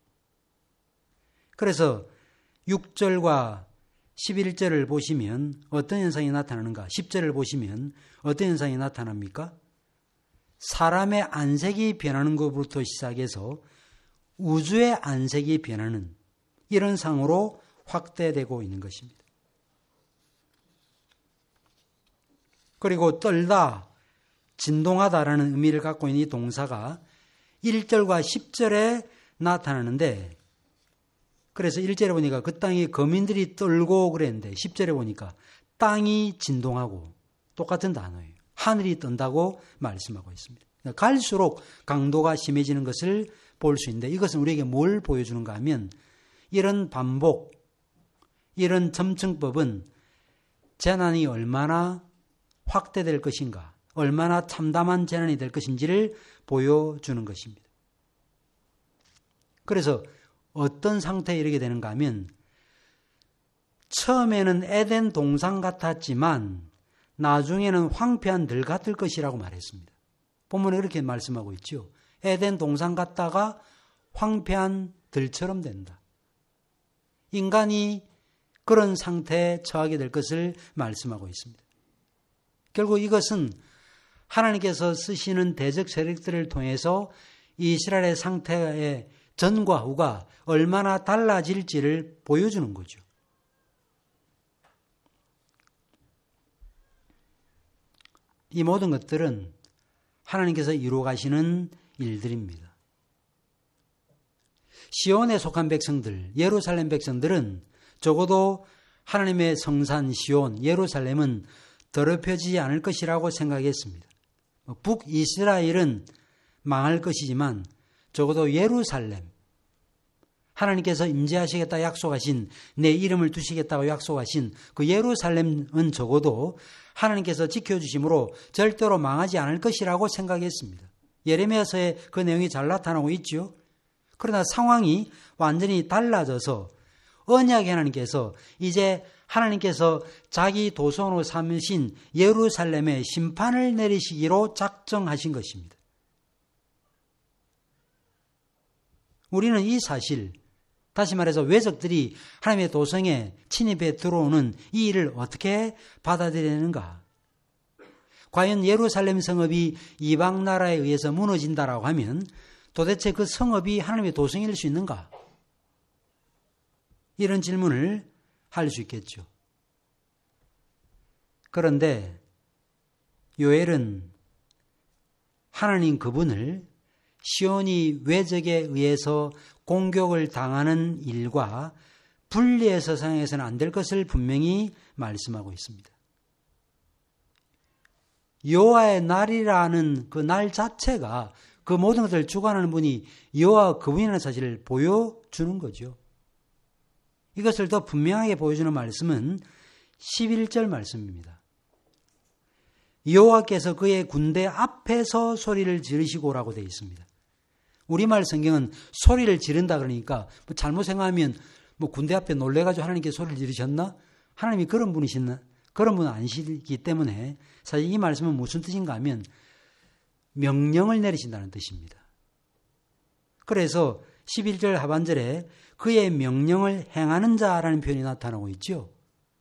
그래서 6절과 11절을 보시면 어떤 현상이 나타나는가? 10절을 보시면 어떤 현상이 나타납니까? 사람의 안색이 변하는 것부터 시작해서 우주의 안색이 변하는 이런 상으로 확대되고 있는 것입니다. 그리고 떨다, 진동하다라는 의미를 갖고 있는 이 동사가 1절과 10절에 나타나는데, 그래서 1절에 보니까 그 땅에 거민들이 떨고 그랬는데 10절에 보니까 땅이 진동하고 똑같은 단어예요. 하늘이 떤다고 말씀하고 있습니다. 갈수록 강도가 심해지는 것을 볼 수 있는데 이것은 우리에게 뭘 보여주는가 하면 이런 반복, 이런 점층법은 재난이 얼마나 확대될 것인가, 얼마나 참담한 재난이 될 것인지를 보여주는 것입니다. 그래서 어떤 상태에 이르게 되는가 하면 처음에는 에덴 동산 같았지만 나중에는 황폐한 들 같을 것이라고 말했습니다. 본문에 그렇게 말씀하고 있죠. 에덴 동산 같다가 황폐한 들처럼 된다. 인간이 그런 상태에 처하게 될 것을 말씀하고 있습니다. 결국 이것은 하나님께서 쓰시는 대적 세력들을 통해서 이스라엘의 상태의 전과 후가 얼마나 달라질지를 보여주는 거죠. 이 모든 것들은 하나님께서 이루어 가시는 일들입니다. 시온에 속한 백성들, 예루살렘 백성들은 적어도 하나님의 성산 시온, 예루살렘은 더럽혀지지 않을 것이라고 생각했습니다. 북이스라엘은 망할 것이지만 적어도 예루살렘, 하나님께서 임재하시겠다 약속하신, 내 이름을 두시겠다고 약속하신 그 예루살렘은 적어도 하나님께서 지켜주심으로 절대로 망하지 않을 것이라고 생각했습니다. 예레미야서에 그 내용이 잘 나타나고 있죠. 그러나 상황이 완전히 달라져서 언약의 하나님께서 이제 하나님께서 자기 도성으로 삼으신 예루살렘에 심판을 내리시기로 작정하신 것입니다. 우리는 이 사실, 다시 말해서 외적들이 하나님의 도성에 침입해 들어오는 이 일을 어떻게 받아들이는가? 과연 예루살렘 성읍이 이방 나라에 의해서 무너진다라고 하면 도대체 그 성읍이 하나님의 도성일 수 있는가? 이런 질문을 할 수 있겠죠. 그런데 요엘은 하나님 그분을 시온이 외적에 의해서 공격을 당하는 일과 분리해서 생각해서는 안 될 것을 분명히 말씀하고 있습니다. 여호와의 날이라는 그 날 자체가 그 모든 것을 주관하는 분이 여호와 그분이라는 사실을 보여주는 거죠. 이것을 더 분명하게 보여주는 말씀은 11절 말씀입니다. 여호와께서 그의 군대 앞에서 소리를 지르시고라고 되어 있습니다. 우리말 성경은 소리를 지른다 그러니까 잘못 생각하면 군대 앞에 놀래가지고 하나님께 소리를 지르셨나? 하나님이 그런 분이시나? 그런 분은 아니시기 때문에 사실 이 말씀은 무슨 뜻인가 하면 명령을 내리신다는 뜻입니다. 그래서 11절 하반절에 그의 명령을 행하는 자라는 표현이 나타나고 있죠.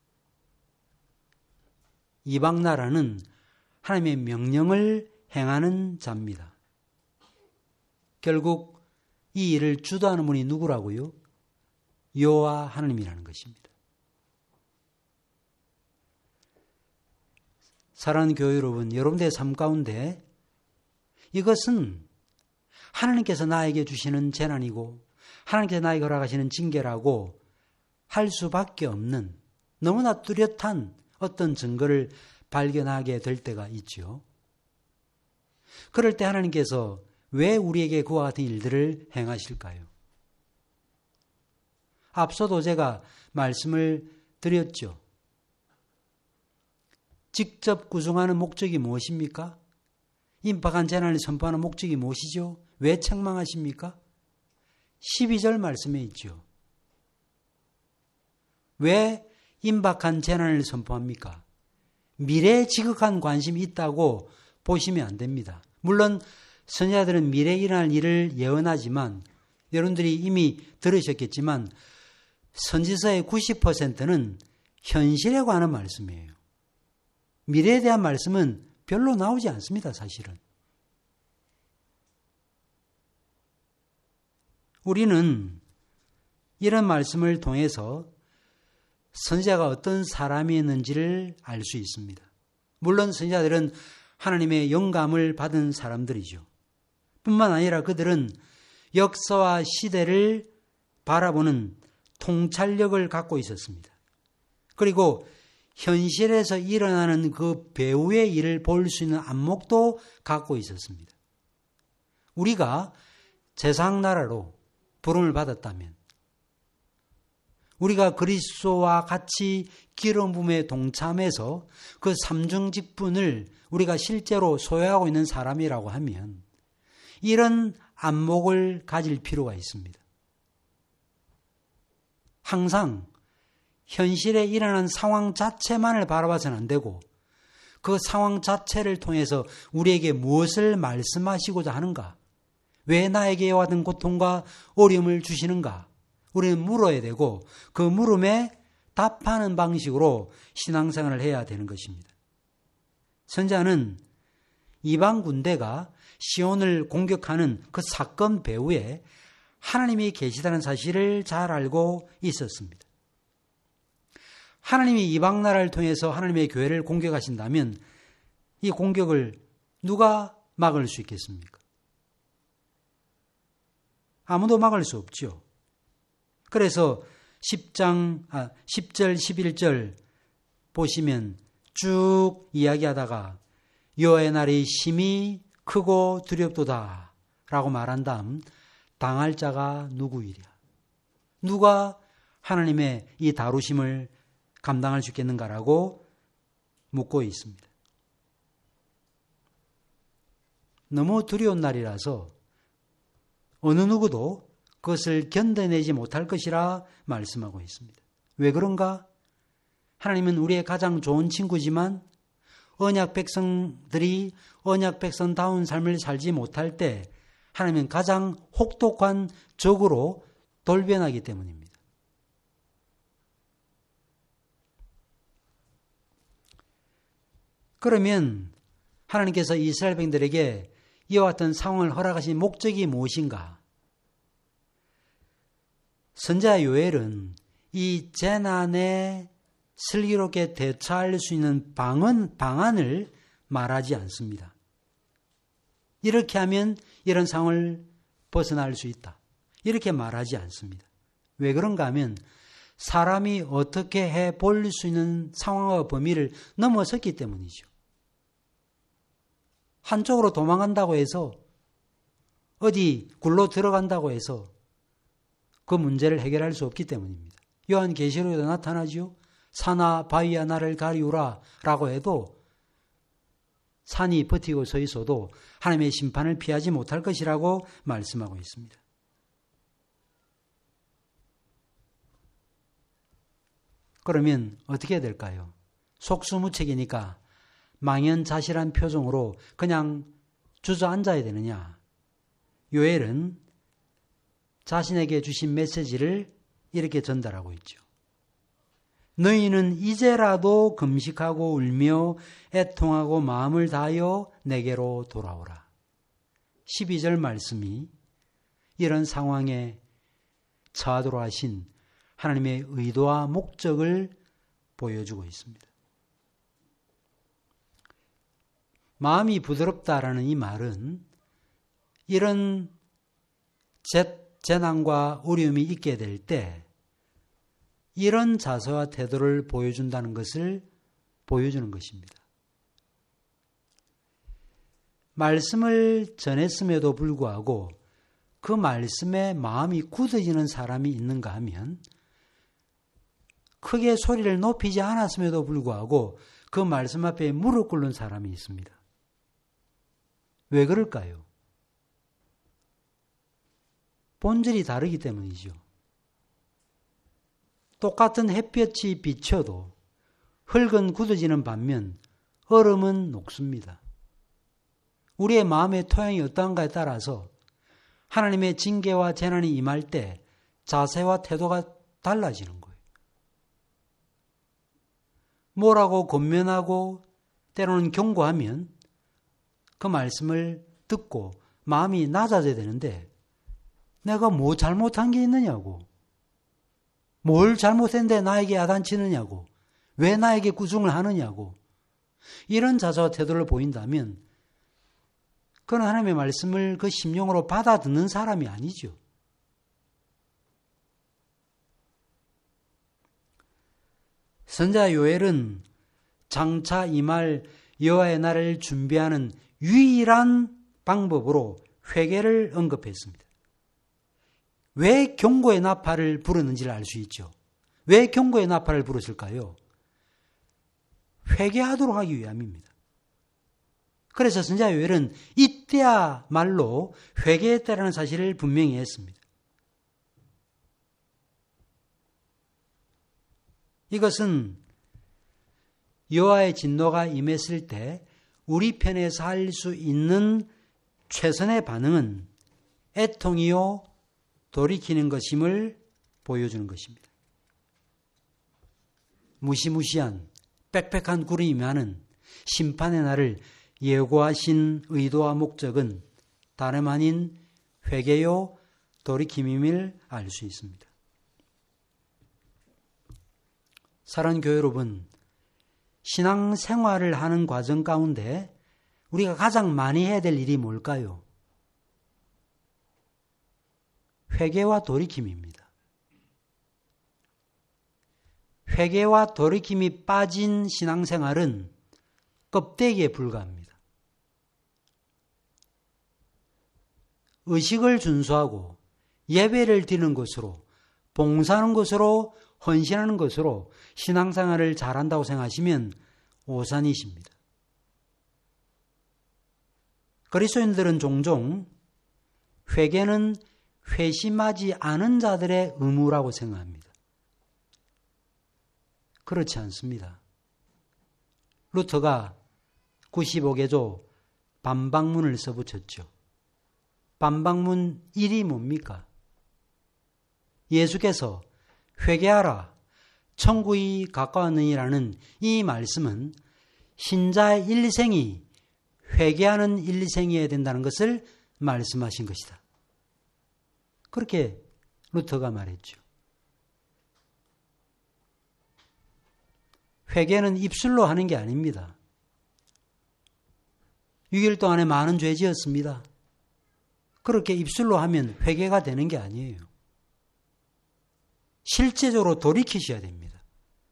이방 나라는 하나님의 명령을 행하는 자입니다. 결국 이 일을 주도하는 분이 누구라고요? 여호와 하나님이라는 것입니다. 사랑하는 교회 여러분, 여러분들의 삶 가운데 이것은 하나님께서 나에게 주시는 재난이고 하나님께서 나에게 허락하시는 징계라고 할 수밖에 없는 너무나 뚜렷한 어떤 증거를 발견하게 될 때가 있죠. 그럴 때 하나님께서 왜 우리에게 그와 같은 일들을 행하실까요? 앞서도 제가 말씀을 드렸죠. 직접 구성하는 목적이 무엇입니까? 임박한 재난을 선포하는 목적이 무엇이죠? 왜 책망하십니까? 12절 말씀에 있죠. 왜 임박한 재난을 선포합니까? 미래에 지극한 관심이 있다고 보시면 안 됩니다. 물론 선지자들은 미래에 일어날 일을 예언하지만 여러분들이 이미 들으셨겠지만 선지서의 90%는 현실에 관한 말씀이에요. 미래에 대한 말씀은 별로 나오지 않습니다, 사실은. 우리는 이런 말씀을 통해서 선지자가 어떤 사람이었는지를 알 수 있습니다. 물론 선지자들은 하나님의 영감을 받은 사람들이죠. 뿐만 아니라 그들은 역사와 시대를 바라보는 통찰력을 갖고 있었습니다. 그리고 현실에서 일어나는 그 배후의 일을 볼 수 있는 안목도 갖고 있었습니다. 우리가 제사장나라로 부름을 받았다면, 우리가 그리스도와 같이 기름 부음에 동참해서 그 삼중 직분을 우리가 실제로 소유하고 있는 사람이라고 하면 이런 안목을 가질 필요가 있습니다. 항상 현실에 일어나는 상황 자체만을 바라봐서는 안 되고 그 상황 자체를 통해서 우리에게 무엇을 말씀하시고자 하는가? 왜 나에게 이와 같은 고통과 어려움을 주시는가? 우리는 물어야 되고 그 물음에 답하는 방식으로 신앙생활을 해야 되는 것입니다. 선지자는 이방 군대가 시온을 공격하는 그 사건 배후에 하나님이 계시다는 사실을 잘 알고 있었습니다. 하나님이 이방 나라를 통해서 하나님의 교회를 공격하신다면 이 공격을 누가 막을 수 있겠습니까? 아무도 막을 수 없죠. 그래서 10절, 11절 보시면 쭉 이야기하다가 여호와의 날이 심히 크고 두렵도다 라고 말한 다음 당할 자가 누구이랴? 누가 하나님의 이 다루심을 감당할 수 있겠는가라고 묻고 있습니다. 너무 두려운 날이라서 어느 누구도 그것을 견뎌내지 못할 것이라 말씀하고 있습니다. 왜 그런가? 하나님은 우리의 가장 좋은 친구지만 언약 백성들이 언약 백성다운 삶을 살지 못할 때 하나님은 가장 혹독한 적으로 돌변하기 때문입니다. 그러면 하나님께서 이스라엘 백성들에게 이와 같은 상황을 허락하신 목적이 무엇인가? 선지자 요엘은 이 재난에 슬기롭게 대처할 수 있는 방안을 말하지 않습니다. 이렇게 하면 이런 상황을 벗어날 수 있다. 이렇게 말하지 않습니다. 왜 그런가 하면 사람이 어떻게 해볼 수 있는 상황과 범위를 넘어섰기 때문이죠. 한쪽으로 도망간다고 해서 어디 굴로 들어간다고 해서 그 문제를 해결할 수 없기 때문입니다. 요한계시록에도 나타나죠. 산아 바위야 나를 가리우라 라고 해도 산이 버티고 서 있어도 하나님의 심판을 피하지 못할 것이라고 말씀하고 있습니다. 그러면 어떻게 해야 될까요? 속수무책이니까 망연자실한 표정으로 그냥 주저앉아야 되느냐? 요엘은 자신에게 주신 메시지를 이렇게 전달하고 있죠. 너희는 이제라도 금식하고 울며 애통하고 마음을 다하여 내게로 돌아오라. 12절 말씀이 이런 상황에 처하도록 하신 하나님의 의도와 목적을 보여주고 있습니다. 마음이 부드럽다라는 이 말은 이런 재난과 어려움이 있게 될 때 이런 자세와 태도를 보여준다는 것을 보여주는 것입니다. 말씀을 전했음에도 불구하고 그 말씀에 마음이 굳어지는 사람이 있는가 하면 크게 소리를 높이지 않았음에도 불구하고 그 말씀 앞에 무릎 꿇는 사람이 있습니다. 왜 그럴까요? 본질이 다르기 때문이죠. 똑같은 햇볕이 비쳐도 흙은 굳어지는 반면 얼음은 녹습니다. 우리의 마음의 토양이 어떠한가에 따라서 하나님의 징계와 재난이 임할 때 자세와 태도가 달라지는 거예요. 뭐라고 권면하고 때로는 경고하면 그 말씀을 듣고 마음이 낮아져야 되는데 내가 뭐 잘못한 게 있느냐고, 뭘 잘못했는데 나에게 야단치느냐고, 왜 나에게 꾸중을 하느냐고, 이런 자세와 태도를 보인다면 그는 하나님의 말씀을 그 심령으로 받아듣는 사람이 아니죠. 선지자 요엘은 장차 임할 여호와의 날을 준비하는 유일한 방법으로 회개를 언급했습니다. 왜 경고의 나팔을 부르는지를 알 수 있죠. 왜 경고의 나팔을 부르실까요? 회개하도록 하기 위함입니다. 그래서 선지자 요엘은 이때야말로 회개했다라는 사실을 분명히 했습니다. 이것은 여호와의 진노가 임했을 때 우리 편에서 할 수 있는 최선의 반응은 애통이요 돌이키는 것임을 보여주는 것입니다. 무시무시한 빽빽한 구름이면은 심판의 날을 예고하신 의도와 목적은 다름 아닌 회개요 돌이킴임을 알 수 있습니다. 사랑하는 교회 여러분, 신앙생활을 하는 과정 가운데 우리가 가장 많이 해야 될 일이 뭘까요? 회개와 돌이킴입니다. 회개와 돌이킴이 빠진 신앙생활은 껍데기에 불과합니다. 의식을 준수하고 예배를 드리는 것으로, 봉사하는 것으로, 헌신하는 것으로 신앙생활을 잘한다고 생각하시면 오산이십니다. 그리스도인들은 종종 회개는 회심하지 않은 자들의 의무라고 생각합니다. 그렇지 않습니다. 루터가 95개조 반박문을 써붙였죠. 반박문 1이 뭡니까? 예수께서 회개하라, 천국이 가까웠느니라는 이 말씀은 신자의 일생이 회개하는 일생이어야 된다는 것을 말씀하신 것이다. 그렇게 루터가 말했죠. 회개는 입술로 하는 게 아닙니다. 6일 동안에 많은 죄 지었습니다. 그렇게 입술로 하면 회개가 되는 게 아니에요. 실제적으로 돌이키셔야 됩니다.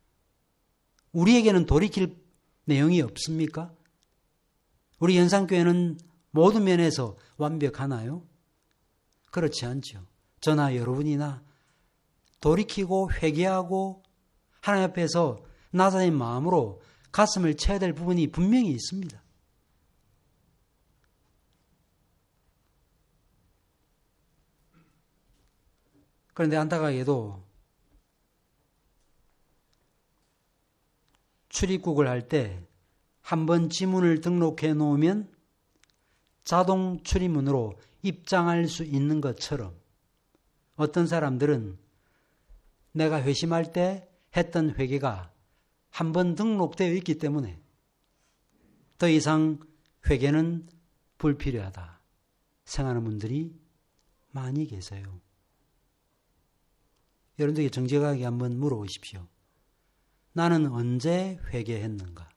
우리에게는 돌이킬 내용이 없습니까? 우리 연산교회는 모든 면에서 완벽하나요? 그렇지 않죠. 저나 여러분이나 돌이키고 회개하고 하나님 앞에서 나사된 마음으로 가슴을 쳐야 될 부분이 분명히 있습니다. 그런데 안타깝게도 출입국을 할 때 한번 지문을 등록해 놓으면 자동 출입문으로 입장할 수 있는 것처럼 어떤 사람들은 내가 회심할 때 했던 회개가 한번 등록되어 있기 때문에 더 이상 회개는 불필요하다 생각하는 분들이 많이 계세요. 여러분들에게 정직하게 한번 물어보십시오. 나는 언제 회개했는가?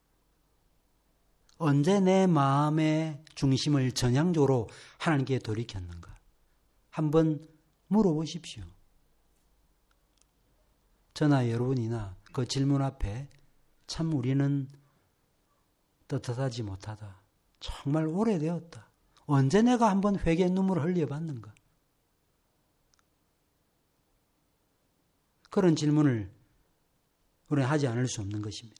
언제 내 마음의 중심을 전향적으로 하나님께 돌이켰는가? 한번 물어보십시오. 저나 여러분이나 그 질문 앞에 참 우리는 떳떳하지 못하다. 정말 오래되었다. 언제 내가 한번 회개의 눈물을 흘려봤는가? 그런 질문을 우리는 하지 않을 수 없는 것입니다.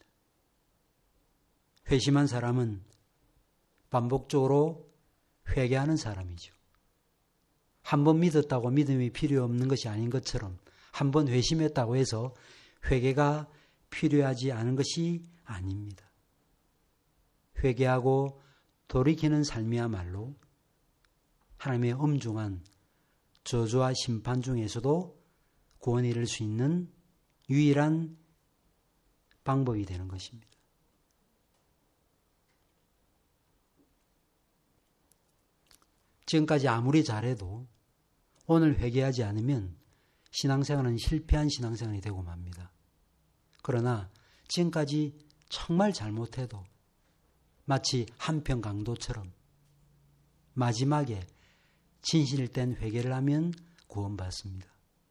회심한 사람은 반복적으로 회개하는 사람이죠. 한 번 믿었다고 믿음이 필요 없는 것이 아닌 것처럼 한 번 회심했다고 해서 회개가 필요하지 않은 것이 아닙니다. 회개하고 돌이키는 삶이야말로 하나님의 엄중한 저주와 심판 중에서도 구원에 이를 수 있는 유일한 방법이 되는 것입니다. 지금까지 아무리 잘해도 오늘 회개하지 않으면 신앙생활은 실패한 신앙생활이 되고 맙니다. 그러나 지금까지 정말 잘못해도 마치 한편 강도처럼 마지막에 진실된 회개를 하면 구원받습니다.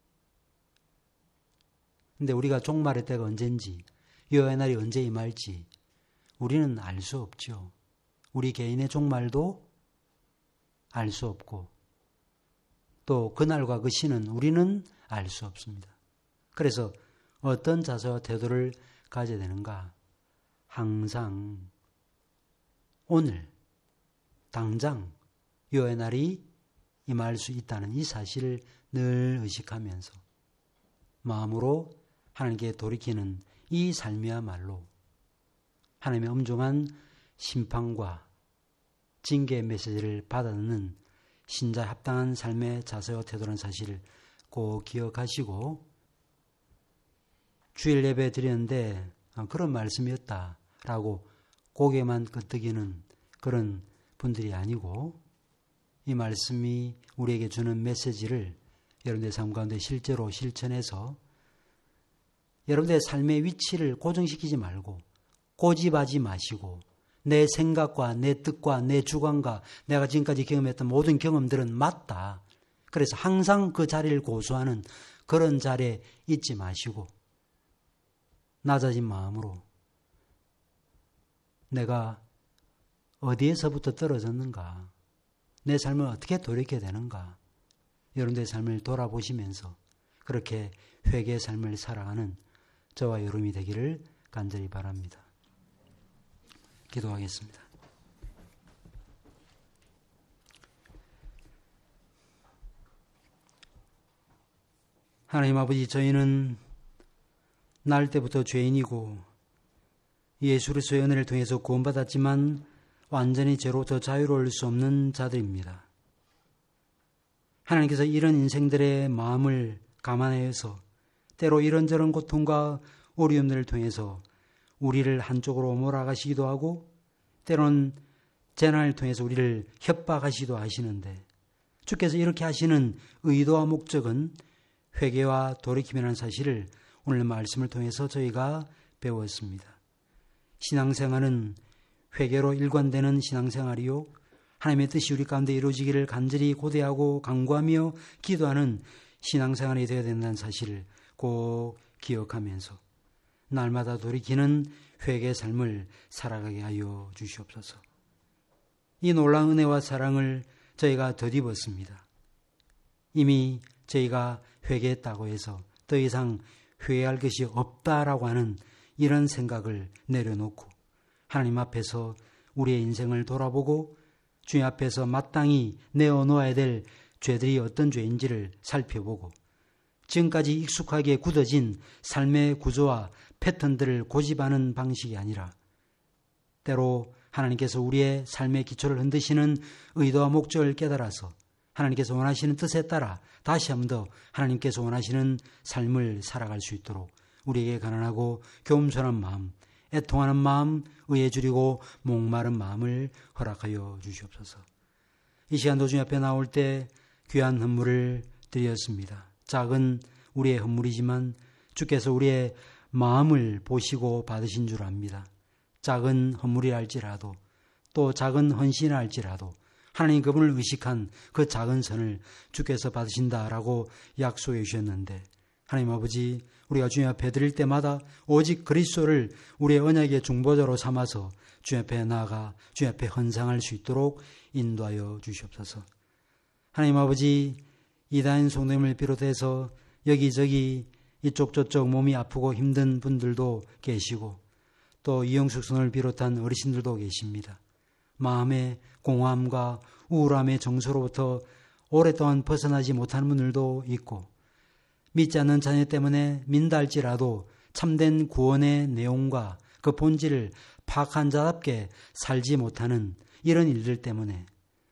그런데 우리가 종말의 때가 언젠지 여호와의 날이 언제 임할지 우리는 알 수 없죠. 우리 개인의 종말도 알 수 없고 또 그날과 그 시는 우리는 알 수 없습니다. 그래서 어떤 자세와 태도를 가져야 되는가? 항상 오늘 당장 여호와의 날이 임할 수 있다는 이 사실을 늘 의식하면서 마음으로 하나님께 돌이키는 이 삶이야말로 하나님의 엄중한 심판과 징계의 메시지를 받아듣는 신자에 합당한 삶의 자세와 태도라는 사실을 꼭 기억하시고 주일 예배 드렸는데 그런 말씀이었다라고 고개만 끄덕이는 그런 분들이 아니고 이 말씀이 우리에게 주는 메시지를 여러분들의 삶 가운데 실제로 실천해서 여러분들의 삶의 위치를 고정시키지 말고 고집하지 마시고 내 생각과 내 뜻과 내 주관과 내가 지금까지 경험했던 모든 경험들은 맞다. 그래서 항상 그 자리를 고수하는 그런 자리에 있지 마시고 낮아진 마음으로 내가 어디에서부터 떨어졌는가? 내 삶을 어떻게 돌이켜야 되는가? 여러분들의 삶을 돌아보시면서 그렇게 회개의 삶을 살아가는 저와 여러분이 되기를 간절히 바랍니다. 기도하겠습니다. 하나님 아버지, 저희는 날 때부터 죄인이고 예수 그리스도의 은혜를 통해서 구원받았지만 완전히 죄로부터 자유로울 수 없는 자들입니다. 하나님께서 이런 인생들의 마음을 감안하여서 때로 이런저런 고통과 어려움들을 통해서 우리를 한쪽으로 몰아가시기도 하고 때로는 재난을 통해서 우리를 협박하시기도 하시는데 주께서 이렇게 하시는 의도와 목적은 회개와 돌이킴이라는 사실을 오늘 말씀을 통해서 저희가 배웠습니다. 신앙생활은 회개로 일관되는 신앙생활이요 하나님의 뜻이 우리 가운데 이루어지기를 간절히 고대하고 간구하며 기도하는 신앙생활이 되어야 된다는 사실을 꼭 기억하면서 날마다 돌이키는 회개의 삶을 살아가게 하여 주시옵소서. 이 놀라운 은혜와 사랑을 저희가 덧입었습니다. 이미 저희가 회개했다고 해서 더 이상 회개할 것이 없다라고 하는 이런 생각을 내려놓고 하나님 앞에서 우리의 인생을 돌아보고 주님 앞에서 마땅히 내어놓아야 될 죄들이 어떤 죄인지를 살펴보고 지금까지 익숙하게 굳어진 삶의 구조와 패턴들을 고집하는 방식이 아니라 때로 하나님께서 우리의 삶의 기초를 흔드시는 의도와 목적을 깨달아서 하나님께서 원하시는 뜻에 따라 다시 한 번 더 하나님께서 원하시는 삶을 살아갈 수 있도록 우리에게 가난하고 겸손한 마음, 애통하는 마음, 의에 줄이고 목마른 마음을 허락하여 주시옵소서. 이 시간도 주님 앞에 나올 때 귀한 헌물을 드렸습니다. 작은 우리의 헌물이지만 주께서 우리의 마음을 보시고 받으신 줄 압니다. 작은 헌물이라 할지라도 또 작은 헌신이라 할지라도 하나님 그분을 의식한 그 작은 선을 주께서 받으신다라고 약속해 주셨는데 하나님 아버지, 우리가 주님 앞에 드릴 때마다 오직 그리스도를 우리의 언약의 중보자로 삼아서 주님 앞에 나아가 주님 앞에 헌상할 수 있도록 인도하여 주시옵소서. 하나님 아버지, 이다인 성도님을 비롯해서 여기저기 이쪽 저쪽 몸이 아프고 힘든 분들도 계시고 또 이영숙 성을 비롯한 어르신들도 계십니다. 마음의 공허함과 우울함의 정서로부터 오랫동안 벗어나지 못하는 분들도 있고 믿지 않는 자녀 때문에 민다 할지라도 참된 구원의 내용과 그 본질을 파악한 자답게 살지 못하는 이런 일들 때문에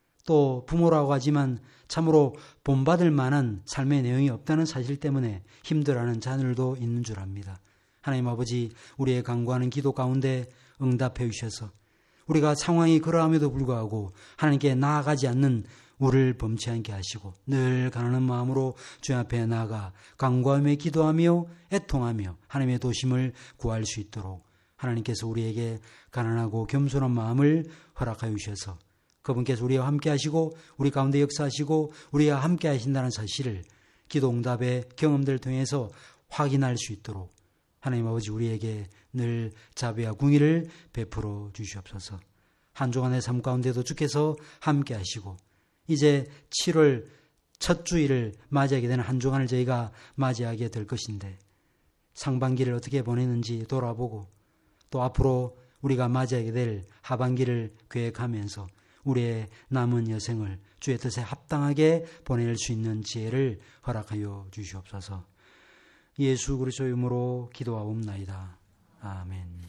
또 부모라고 하지만 참으로 본받을 만한 삶의 내용이 없다는 사실 때문에 힘들어하는 자녀들도 있는 줄 압니다. 하나님 아버지, 우리의 간구하는 기도 가운데 응답해 주셔서 우리가 상황이 그러함에도 불구하고 하나님께 나아가지 않는 우리를 범치 않게 하시고 늘 가난한 마음으로 주님 앞에 나아가 간구하며 기도하며 애통하며 하나님의 도심을 구할 수 있도록 하나님께서 우리에게 가난하고 겸손한 마음을 허락하여 주셔서 그분께서 우리와 함께 하시고 우리 가운데 역사하시고 우리와 함께 하신다는 사실을 기도 응답의 경험들을 통해서 확인할 수 있도록 하나님 아버지, 우리에게 늘 자비와 궁의를 베풀어 주시옵소서. 한 주간의 삶 가운데도 주께서 함께 하시고 이제 7월 첫 주일을 맞이하게 되는 한 주간을 저희가 맞이하게 될 것인데 상반기를 어떻게 보내는지 돌아보고 또 앞으로 우리가 맞이하게 될 하반기를 계획하면서 우리의 남은 여생을 주의 뜻에 합당하게 보낼 수 있는 지혜를 허락하여 주시옵소서. 예수 그리스도의 이름으로 기도하옵나이다. 아멘.